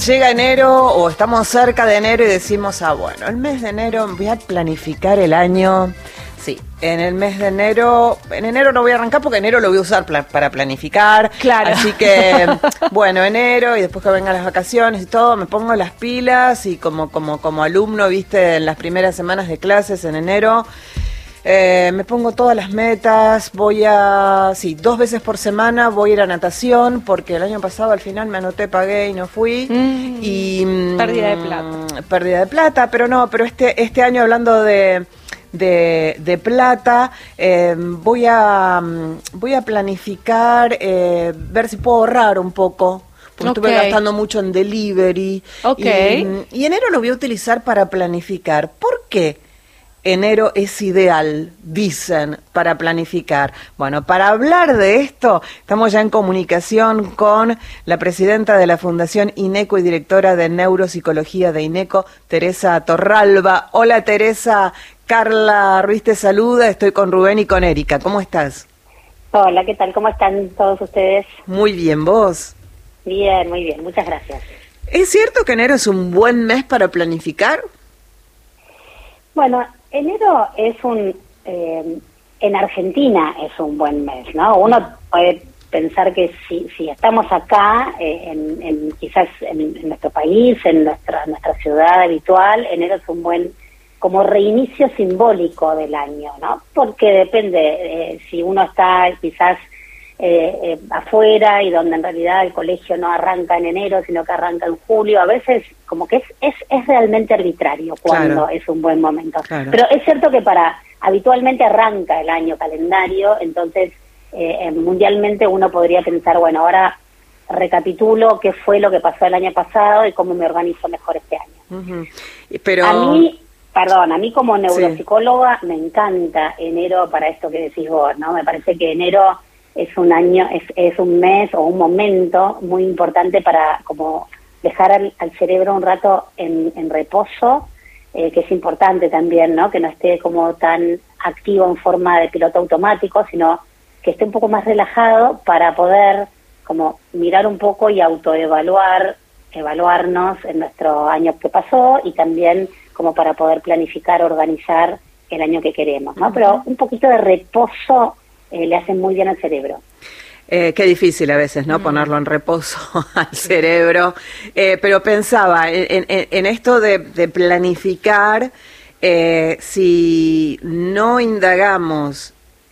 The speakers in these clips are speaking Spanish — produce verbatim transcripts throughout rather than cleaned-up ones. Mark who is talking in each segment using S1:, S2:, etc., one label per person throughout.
S1: llega enero o estamos cerca de enero y decimos, ah, bueno, el mes de enero voy a planificar el año. Sí, en el mes de enero, en enero no voy a arrancar porque enero lo voy a usar pla- para planificar.
S2: Claro.
S1: Así que, bueno, enero y después que vengan las vacaciones y todo, me pongo las pilas y como, como, como alumno, viste, en las primeras semanas de clases en enero, eh, me pongo todas las metas, voy a, sí, dos veces por semana voy a ir a natación porque el año pasado al final me anoté, pagué y no fui.
S2: Mm,
S1: y
S2: pérdida de plata.
S1: Pérdida de plata, pero no, pero este, este año hablando de... De, de plata, eh, voy a voy a planificar, eh, ver si puedo ahorrar un poco, porque
S2: Okay.
S1: estuve gastando mucho en delivery.
S2: Okay.
S1: Y, y enero lo voy a utilizar para planificar. ¿Por qué enero es ideal, dicen, para planificar? Bueno, para hablar de esto, estamos ya en comunicación con la presidenta de la Fundación INECO y directora de Neuropsicología de INECO, Teresa Torralba. Hola, Teresa. Carla Ruiz te saluda, estoy con Rubén y con Erika. ¿Cómo estás?
S3: Hola, ¿qué tal? ¿Cómo están todos ustedes?
S1: Muy bien, ¿vos?
S3: Bien, muy bien, muchas gracias.
S1: ¿Es cierto que enero es un buen mes para planificar?
S3: Bueno, enero es un, eh, en Argentina es un buen mes, ¿no? Uno puede pensar que si, si estamos acá, eh, en, en quizás en, en nuestro país, en nuestra, nuestra ciudad habitual, enero es un buen como reinicio simbólico del año, ¿no? Porque depende, eh, si uno está quizás eh, eh, afuera y donde en realidad el colegio no arranca en enero, sino que arranca en julio, a veces como que es es, es realmente arbitrario cuando
S1: Claro.
S3: es un buen momento.
S1: Claro.
S3: Pero es cierto que para habitualmente arranca el año calendario, entonces eh, eh, mundialmente uno podría pensar, bueno, ahora recapitulo qué fue lo que pasó el año pasado y cómo me organizo mejor este año.
S1: Uh-huh. Pero...
S3: A mí... Perdón, a mí como neuropsicóloga sí. Me encanta enero para esto que decís vos, ¿no? Me parece que enero es un año, es, es un mes o un momento muy importante para como dejar al, al cerebro un rato en, en reposo, eh, que es importante también, ¿no? Que no esté como tan activo en forma de piloto automático, sino que esté un poco más relajado para poder como mirar un poco y autoevaluar, evaluarnos en nuestro año que pasó y también como para poder planificar, organizar el año que queremos, ¿no? Uh-huh. Pero un poquito de reposo eh, le hace muy bien al cerebro.
S1: Eh, qué difícil a veces, ¿no? Mm. Ponerlo en reposo al cerebro. Eh, pero pensaba en, en, en esto de, de planificar, eh, si no indagamos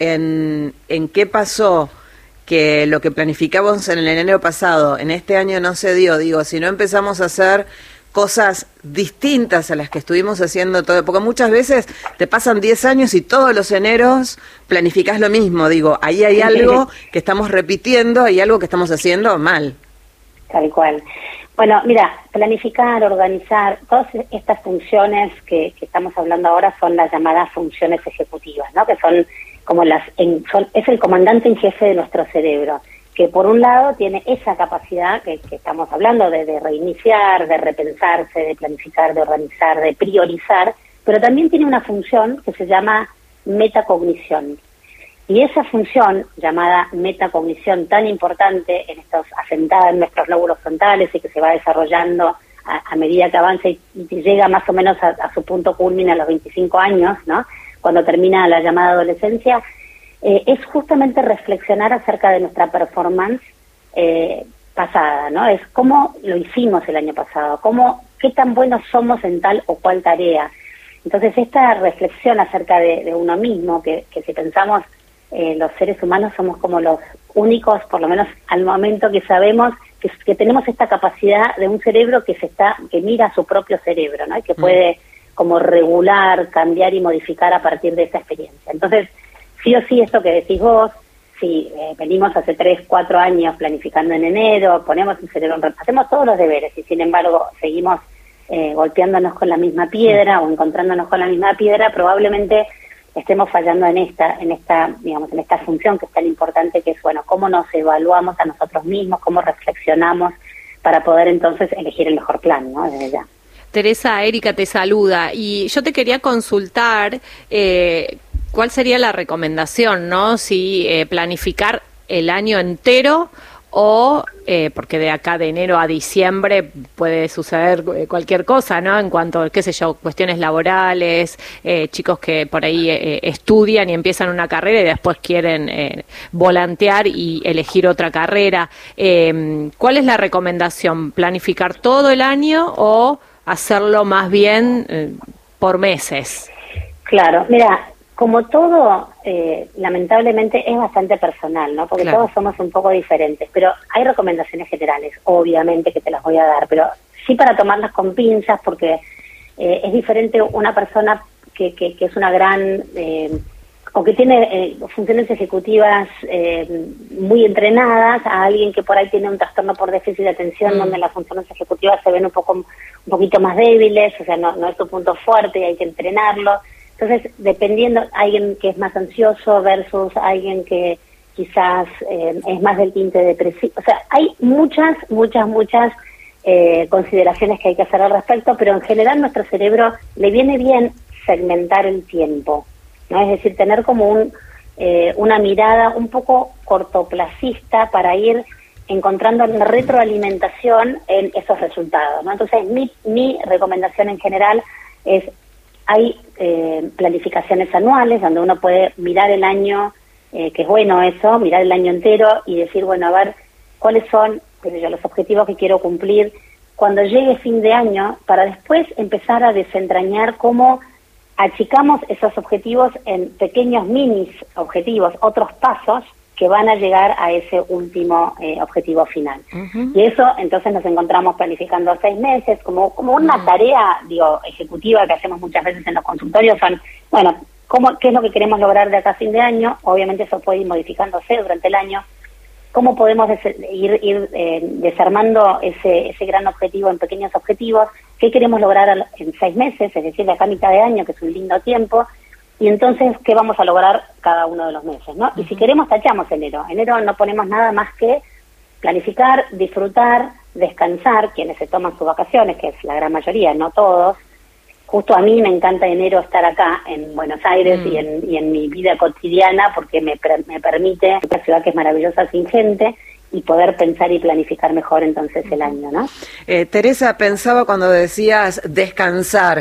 S1: en, en qué pasó, que lo que planificamos en el enero pasado, en este año no se dio, digo, si no empezamos a hacer cosas distintas a las que estuvimos haciendo todo, porque muchas veces te pasan diez años y todos los eneros planificás lo mismo, digo, ahí hay algo que estamos repitiendo y algo que estamos haciendo mal.
S3: Tal cual. Bueno, mira, planificar, organizar, todas estas funciones que, que estamos hablando ahora son las llamadas funciones ejecutivas, ¿no? Que son como las, en, son, es el comandante en jefe de nuestro cerebro, que por un lado tiene esa capacidad que, que estamos hablando de, de reiniciar, de repensarse, de planificar, de organizar, de priorizar, pero también tiene una función que se llama metacognición. Y esa función, llamada metacognición, tan importante, en estos, asentada en nuestros lóbulos frontales y que se va desarrollando a, a medida que avanza y, y llega más o menos a, a su punto culmine a los veinticinco años, ¿no? Cuando termina la llamada adolescencia, Eh, es justamente reflexionar acerca de nuestra performance eh, pasada, ¿no? Es cómo lo hicimos el año pasado, cómo, qué tan buenos somos en tal o cual tarea. Entonces, esta reflexión acerca de, de uno mismo, que, que si pensamos, eh, los seres humanos somos como los únicos, por lo menos al momento que sabemos, que, que tenemos esta capacidad de un cerebro que se está, que mira a su propio cerebro, ¿no? Y que puede como regular, cambiar y modificar a partir de esa experiencia. Entonces, sí o sí, esto que decís vos, si eh, venimos hace tres, cuatro años planificando en enero, ponemos el cerebro en reposo, hacemos todos los deberes y sin embargo seguimos eh, golpeándonos con la misma piedra o encontrándonos con la misma piedra, probablemente estemos fallando en esta, en esta, digamos, en esta función que es tan importante, que es, bueno, cómo nos evaluamos a nosotros mismos, cómo reflexionamos para poder entonces elegir el mejor plan, ¿no? Desde ya.
S2: Teresa, Erika te saluda y yo te quería consultar eh, cuál sería la recomendación, ¿no? Si eh, planificar el año entero o eh, porque de acá de enero a diciembre puede suceder cualquier cosa, ¿no? En cuanto, qué sé yo, cuestiones laborales, eh, chicos que por ahí eh, estudian y empiezan una carrera y después quieren eh, volantear y elegir otra carrera. Eh, ¿Cuál es la recomendación? ¿Planificar todo el año o hacerlo más bien eh, por meses?
S3: Claro, mira, como todo, eh, lamentablemente es bastante personal, ¿no? Porque claro, todos somos un poco diferentes, pero hay recomendaciones generales, obviamente que te las voy a dar, pero sí para tomarlas con pinzas, porque eh, es diferente una persona que, que, que es una gran, eh, o que tiene eh, funciones ejecutivas eh, muy entrenadas, a alguien que por ahí tiene un trastorno por déficit de atención, mm. donde las funciones ejecutivas se ven un poco, un poquito más débiles, o sea, no, no es su punto fuerte y hay que entrenarlo. Entonces, dependiendo, alguien que es más ansioso versus alguien que quizás eh, es más del tinte depresivo. O sea, hay muchas, muchas, muchas eh, consideraciones que hay que hacer al respecto, pero en general nuestro cerebro le viene bien segmentar el tiempo, ¿no? Es decir, tener como un eh, una mirada un poco cortoplacista para ir encontrando una retroalimentación en esos resultados, ¿no? Entonces, mi, mi recomendación en general es: hay eh, planificaciones anuales donde uno puede mirar el año, eh, que es bueno eso, mirar el año entero y decir, bueno, a ver, cuáles son pues, yo, los objetivos que quiero cumplir cuando llegue fin de año, para después empezar a desentrañar cómo achicamos esos objetivos en pequeños minis objetivos, otros pasos que van a llegar a ese último eh, objetivo final. Uh-huh. Y eso, entonces nos encontramos planificando seis meses, como como una uh-huh. tarea, digo, ejecutiva que hacemos muchas veces en los consultorios, son, bueno, ¿cómo, ¿qué es lo que queremos lograr de acá a fin de año? Obviamente eso puede ir modificándose durante el año. ¿Cómo podemos des- ir, ir eh, desarmando ese, ese gran objetivo en pequeños objetivos? ¿Qué queremos lograr al, en seis meses? Es decir, de acá a mitad de año, que es un lindo tiempo. Y entonces, ¿qué vamos a lograr cada uno de los meses, no? Uh-huh. Y si queremos, tachamos enero. Enero no ponemos nada más que planificar, disfrutar, descansar, quienes se toman sus vacaciones, que es la gran mayoría, no todos. Justo a mí me encanta enero estar acá en Buenos Aires uh-huh. y, en, y en mi vida cotidiana, porque me, me permite una ciudad que es maravillosa sin gente, y poder pensar y planificar mejor entonces el año, ¿no?
S1: Eh, Teresa, pensaba cuando decías descansar,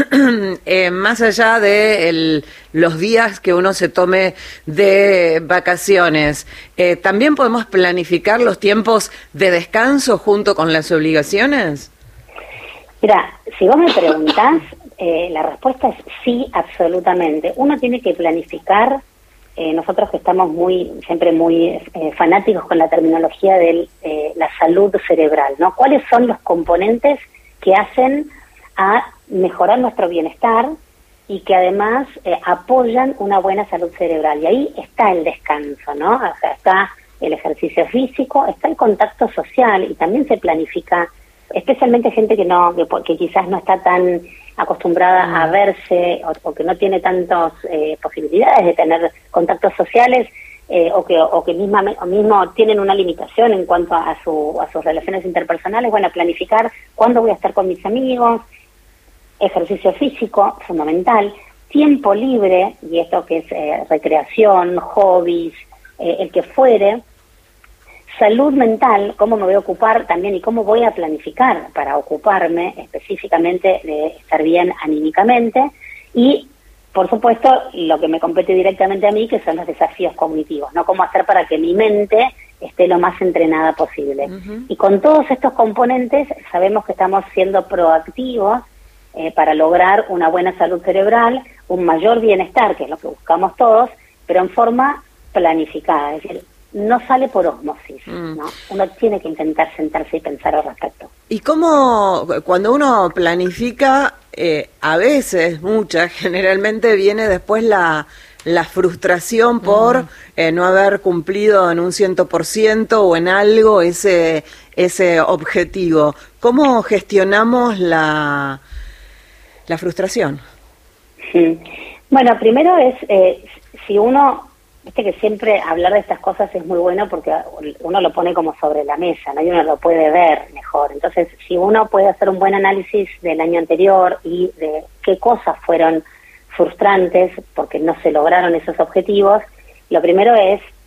S1: eh, más allá de el, los días que uno se tome de vacaciones, eh, ¿también podemos planificar los tiempos de descanso junto con las obligaciones?
S3: Mira, si vos me preguntás, eh, la respuesta es sí, absolutamente. Uno tiene que planificar. Eh, nosotros que estamos muy siempre muy eh, fanáticos con la terminología de eh, la salud cerebral, ¿no? ¿Cuáles son los componentes que hacen a mejorar nuestro bienestar y que además eh, apoyan una buena salud cerebral? Y ahí está el descanso, ¿no? O sea, está el ejercicio físico, está el contacto social, y también se planifica, especialmente gente que no que, que quizás no está tan acostumbrada mm. a verse o, o que no tiene tantas eh, posibilidades de tener contactos sociales eh, o que o que misma, o mismo tienen una limitación en cuanto a, su, a sus relaciones interpersonales. Bueno, planificar cuándo voy a estar con mis amigos, ejercicio físico, fundamental, tiempo libre, y esto que es eh, recreación, hobbies, eh, el que fuere. Salud mental, cómo me voy a ocupar también y cómo voy a planificar para ocuparme específicamente de estar bien anímicamente. Y, por supuesto, lo que me compete directamente a mí, que son los desafíos cognitivos, ¿no? Cómo hacer para que mi mente esté lo más entrenada posible. Uh-huh. Y con todos estos componentes sabemos que estamos siendo proactivos eh, para lograr una buena salud cerebral, un mayor bienestar, que es lo que buscamos todos, pero en forma planificada, es decir, no sale por ósmosis, mm. ¿no? Uno tiene que intentar sentarse y pensar al respecto.
S1: ¿Y cómo, cuando uno planifica, eh, a veces, muchas, generalmente viene después la, la frustración por mm. eh, no haber cumplido en un ciento por ciento o en algo ese, ese objetivo? ¿Cómo gestionamos la, la frustración?
S3: Sí. Bueno, primero es, eh, si uno... Viste que siempre hablar de estas cosas es muy bueno porque uno lo pone como sobre la mesa, ¿no? Y uno lo puede ver mejor. Entonces, si uno puede hacer un buen análisis del año anterior y de qué cosas fueron frustrantes porque no se lograron esos objetivos, lo primero es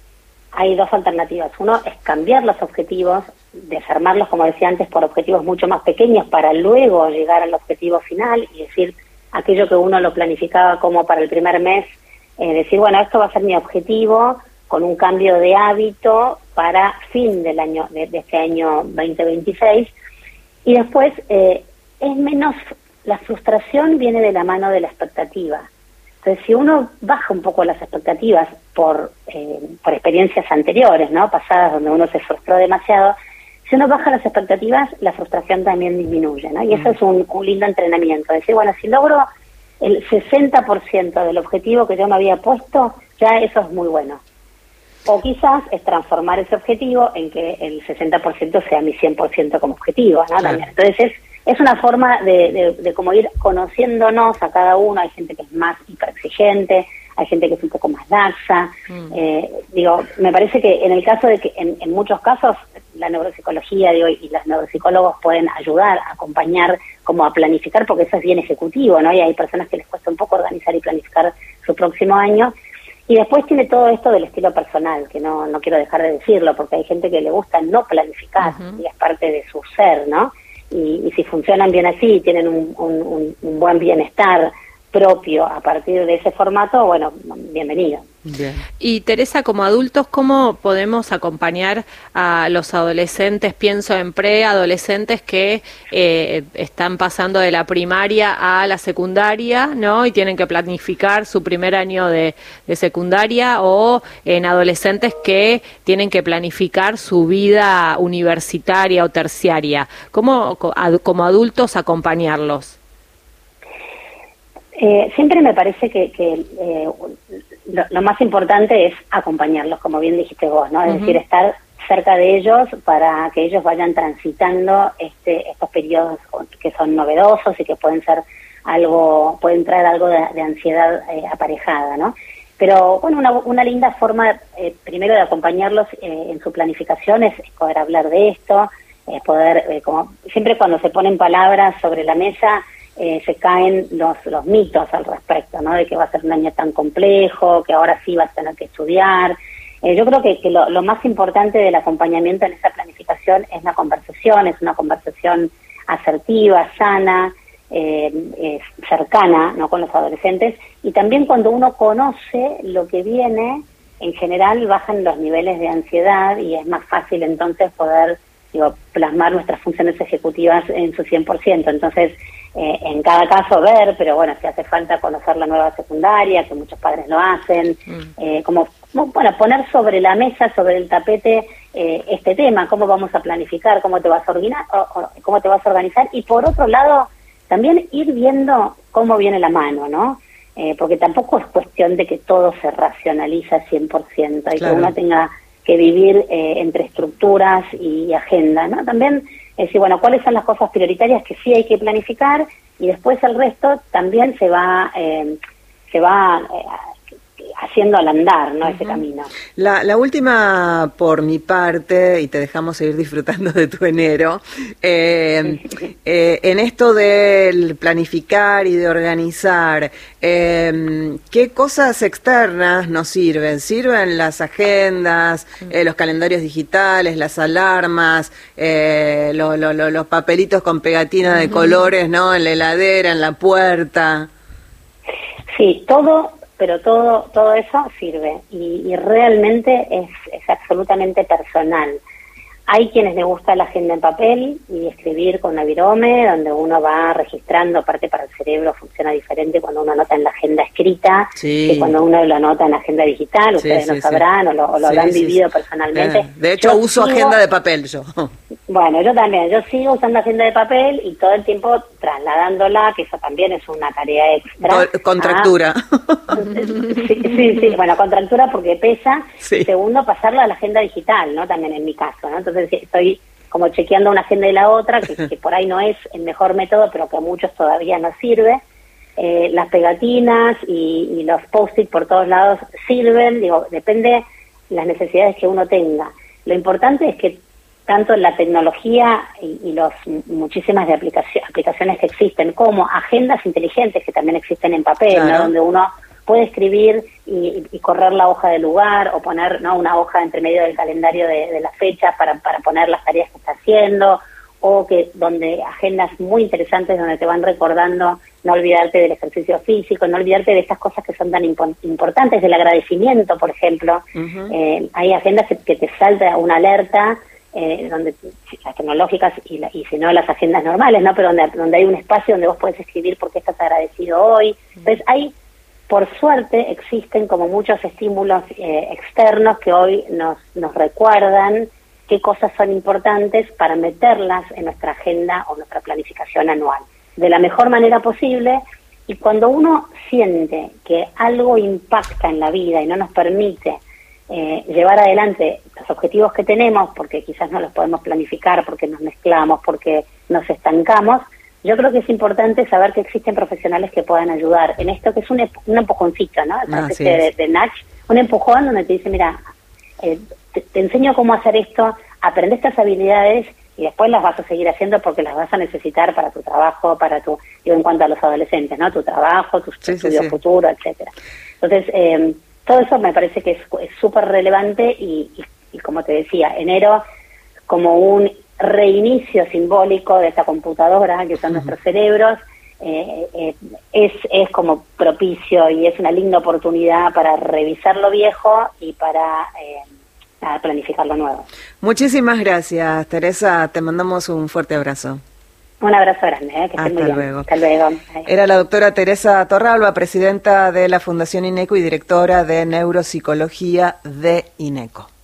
S3: hay dos alternativas. Uno es cambiar los objetivos, desarmarlos, como decía antes, por objetivos mucho más pequeños para luego llegar al objetivo final y decir aquello que uno lo planificaba como para el primer mes, eh, decir, bueno, esto va a ser mi objetivo con un cambio de hábito para fin del año de, de este año veinte veintiséis. Y después eh, es menos, la frustración viene de la mano de la expectativa. Entonces, si uno baja un poco las expectativas por, eh, por experiencias anteriores, ¿no?, pasadas, donde uno se frustró demasiado, si uno baja las expectativas, la frustración también disminuye, ¿no? Y eso es un, un lindo entrenamiento. Decir, bueno, si logro el sesenta por ciento del objetivo que yo me había puesto, ya eso es muy bueno. O quizás es transformar ese objetivo en que el sesenta por ciento sea mi cien por ciento como objetivo, ¿no? Claro. Entonces es, es una forma de, de, de como ir conociéndonos a cada uno. Hay gente que es más hiperexigente, hay gente que es un poco más laxa. Mm. Eh, digo, me parece que en el caso de que en, en muchos casos la neuropsicología, digo, y los neuropsicólogos pueden ayudar a acompañar, como a planificar, porque eso es bien ejecutivo, ¿no? Y hay personas que les cuesta un poco organizar y planificar su próximo año. Y después tiene todo esto del estilo personal, que no, no quiero dejar de decirlo, porque hay gente que le gusta no planificar, uh-huh. y es parte de su ser, ¿no? Y, y si funcionan bien así, tienen un, un, un buen bienestar propio a partir de ese formato, bueno, bienvenido.
S2: Bien. Y Teresa, como adultos, ¿cómo podemos acompañar a los adolescentes? Pienso en preadolescentes que eh, están pasando de la primaria a la secundaria, ¿no? Y tienen que planificar su primer año de, de secundaria, o en adolescentes que tienen que planificar su vida universitaria o terciaria. ¿Cómo, como adultos, acompañarlos?
S3: Eh, siempre me parece que, que eh, lo, lo más importante es acompañarlos, como bien dijiste vos, ¿no? Es uh-huh. decir, estar cerca de ellos para que ellos vayan transitando este, estos periodos que son novedosos y que pueden ser algo, pueden traer algo de, de ansiedad eh, aparejada, ¿no? Pero, bueno, una, una linda forma, eh, primero, de acompañarlos eh, en su planificación es poder hablar de esto, es poder, eh, como siempre cuando se ponen palabras sobre la mesa, Eh, se caen los, los mitos al respecto, ¿no? De que va a ser un año tan complejo, que ahora sí vas a tener que estudiar. Eh, yo creo que, que lo, lo más importante del acompañamiento en esa planificación es la conversación, es una conversación asertiva, sana, eh, eh, cercana, ¿no?, con los adolescentes. Y también cuando uno conoce lo que viene, en general bajan los niveles de ansiedad y es más fácil entonces poder, digo, plasmar nuestras funciones ejecutivas en su cien por ciento. Entonces, Eh, en cada caso ver, pero bueno, si hace falta conocer la nueva secundaria, que muchos padres lo hacen, mm. eh, como, como, bueno, poner sobre la mesa, sobre el tapete eh, este tema, cómo vamos a planificar, cómo te vas a organizar, o, o, cómo te vas a organizar, y por otro lado, también ir viendo cómo viene la mano, ¿no? Eh, porque tampoco es cuestión de que todo se racionaliza cien por ciento, y claro. que uno tenga que vivir eh, entre estructuras y agenda, ¿no? También es decir, bueno, cuáles son las cosas prioritarias que sí hay que planificar, y después el resto también se va eh, se va eh, haciendo al andar, ¿no? Uh-huh. Ese camino.
S1: La, la última por mi parte, y te dejamos seguir disfrutando de tu enero, eh, eh, en esto del planificar y de organizar, eh, ¿qué cosas externas nos sirven? ¿Sirven las agendas, eh, los calendarios digitales, las alarmas, eh, lo, lo, lo, los papelitos con pegatina uh-huh. de colores, ¿no?, en la heladera, en la puerta?
S3: Sí, todo... pero todo todo eso sirve y, y realmente es, es absolutamente personal. Hay quienes les gusta la agenda en papel y escribir con una virome, donde uno va registrando, aparte para el cerebro funciona diferente cuando uno anota en la agenda escrita, sí. que cuando uno lo anota en la agenda digital. Ustedes sí, sí, lo sabrán sí. o lo, o lo sí, habrán sí, vivido sí. personalmente.
S1: Eh, de hecho, yo uso sigo, agenda de papel yo.
S3: Bueno, yo también, yo sigo usando agenda de papel y todo el tiempo trasladándola, que eso también es una tarea extra.
S1: Contractura.
S3: A, sí, sí, sí, bueno, contractura porque pesa. Sí. Segundo, pasarla a la agenda digital, ¿no? También en mi caso, ¿no? Entonces estoy como chequeando una agenda y la otra, que, que por ahí no es el mejor método, pero que a muchos todavía no sirve. Eh, las pegatinas y, y los post-it por todos lados sirven, digo, depende las necesidades que uno tenga. Lo importante es que tanto la tecnología y, y los muchísimas de aplicación, aplicaciones que existen, como agendas inteligentes que también existen en papel, claro. ¿no? Donde uno puede escribir y, y correr la hoja del lugar o poner, ¿no?, una hoja entre medio del calendario de, de la fecha para, para poner las tareas que está haciendo, o que donde agendas muy interesantes donde te van recordando no olvidarte del ejercicio físico, no olvidarte de estas cosas que son tan impo- importantes, del agradecimiento, por ejemplo. Uh-huh. Eh, hay agendas que, que te salta una alerta, eh, donde las tecnológicas y, la, y si no las agendas normales, ¿no? Pero donde, donde hay un espacio donde vos podés escribir por qué estás agradecido hoy. Uh-huh. Entonces hay, por suerte, existen como muchos estímulos eh, externos que hoy nos, nos recuerdan qué cosas son importantes para meterlas en nuestra agenda o nuestra planificación anual, de la mejor manera posible. Y cuando uno siente que algo impacta en la vida y no nos permite eh, llevar adelante los objetivos que tenemos, porque quizás no los podemos planificar, porque nos mezclamos, porque nos estancamos, yo creo que es importante saber que existen profesionales que puedan ayudar en esto, que es un, un empujoncito, ¿no? Esa especie de, de nudge, un empujón donde te dice, mira, eh, te, te enseño cómo hacer esto, aprende estas habilidades y después las vas a seguir haciendo porque las vas a necesitar para tu trabajo, para tu, digo, en cuanto a los adolescentes, ¿no? Tu trabajo, tu sí, estudio sí, sí. futuro, etcétera. Entonces, eh, todo eso me parece que es súper relevante y, y, y como te decía, enero como un reinicio simbólico de esta computadora que son uh-huh. nuestros cerebros, eh, eh, es, es como propicio y es una linda oportunidad para revisar lo viejo y para eh, a planificar lo nuevo.
S1: Muchísimas gracias, Teresa. Te mandamos un fuerte abrazo.
S3: Un abrazo grande, ¿eh? Que
S1: Hasta
S3: muy
S1: luego.
S3: Bien. Hasta luego.
S1: Era la doctora Teresa Torralba, presidenta de la Fundación INECO y directora de Neuropsicología de INECO.